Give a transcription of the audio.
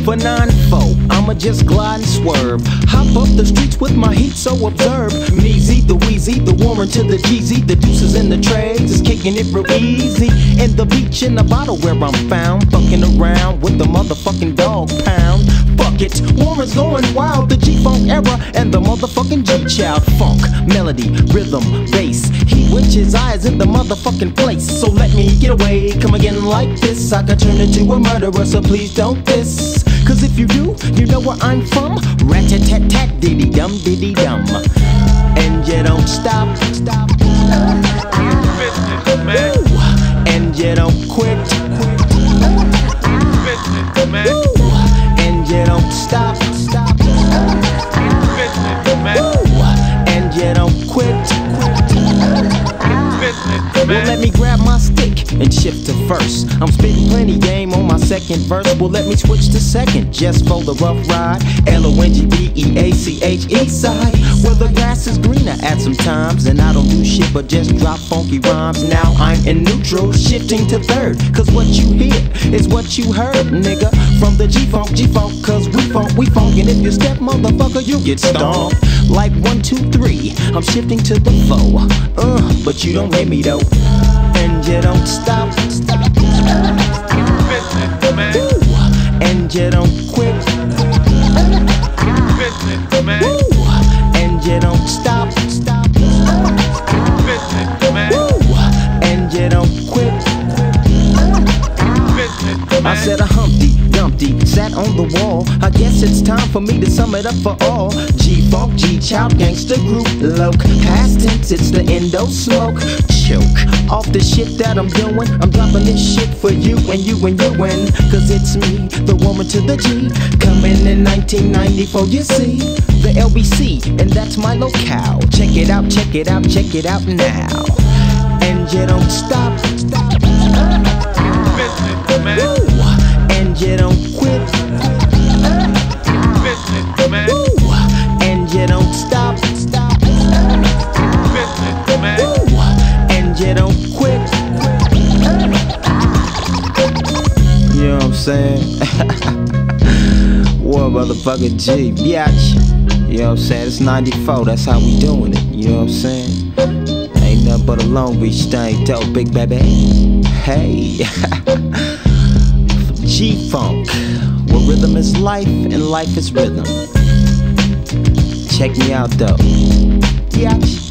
for 9-4, I'ma just glide and swerve. Hop up the streets with my heat, so observe. Meezy, the Wheezy, the Warren to the Jeezy, the deuces in the trays is kicking it real easy. In the beach in the bottle where I'm found, fucking around with the motherfucking dog pound. Fuck it, Warren's going wild, the G-Funk era and the motherfucking G-Child. Funk, melody, rhythm, bass, he with his eyes in the motherfucking place. So let me get away, come again like this. I could turn into a murderer, so please don't diss. Cause if you do, you know where I'm from. Rat-tat-tat-tat, diddy-dum, diddy-dum. And you don't stop. And you don't quit. And you don't stop. And you don't quit. Well, let me grab my stick and shift to first. I'm spitting plenty game on my second verse. Well, let me switch to second just for the rough ride. L-O-N-G-B-E-A-C-H side, where the grass is greener at some times. And I don't do shit but just drop funky rhymes. Now I'm in neutral, shifting to third. Cause what you hear is what you heard, nigga. From the G-Funk, G-Funk, cause we funk. And if you step, motherfucker, you get stomped. Like 1, 2, 3, I'm shifting to the flow. But you don't hear me though. And you don't stop. And you don't quit. And you don't stop. And you don't quit. I said a Humpty Dumpty sat on the wall. I guess it's time for me to sum it up for all. G-Funk, G-Child, gangsta group, loc. Past tense, it's the endo smoke. Choke off the shit that I'm doing. I'm dropping this shit for you and you and you and. Cause it's me, the woman to the G. Coming in 1994, you see. The LBC, and that's my locale. Check it out, check it out, check it out now. And you don't stop. And you don't quit. And you don't stop. And you don't quit. You know what I'm saying? What motherfucking G, biatch. You know what I'm saying? It's 94, that's how we doing it. You know what I'm saying? Ain't nothing but a Long Beach thing, though, big baby. Hey. G-Funk, where rhythm is life and life is rhythm. Check me out though. Yeah.